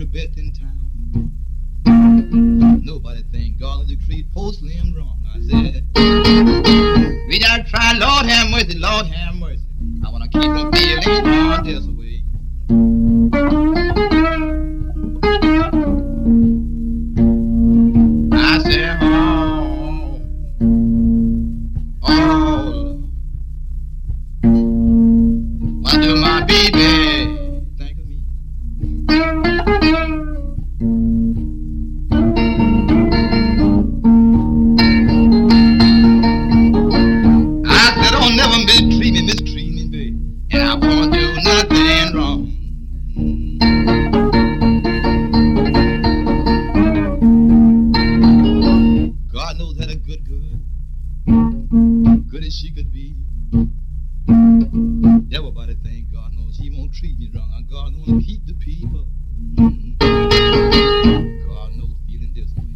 best in town. Nobody think God will treat poor Slim wrong. I said, we gotta try, Lord have mercy, Lord have mercy. I wanna keep them feeling on this way. I said, oh, what do my baby think of me? I said, don't never mistreat me, baby, and I won't do nothing wrong. God knows that a good as she could be. Everybody think God knows she won't treat me wrong, and God won't keep the people. God knows feeling this way.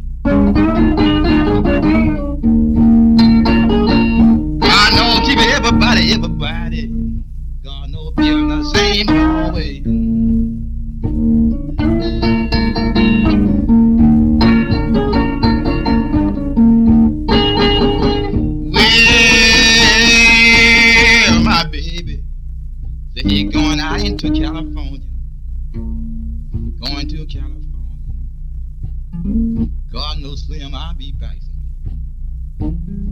God knows keeping everybody. God knows feeling the same way. He going out into California. Going to California. God knows, Slim, I'll be back someday.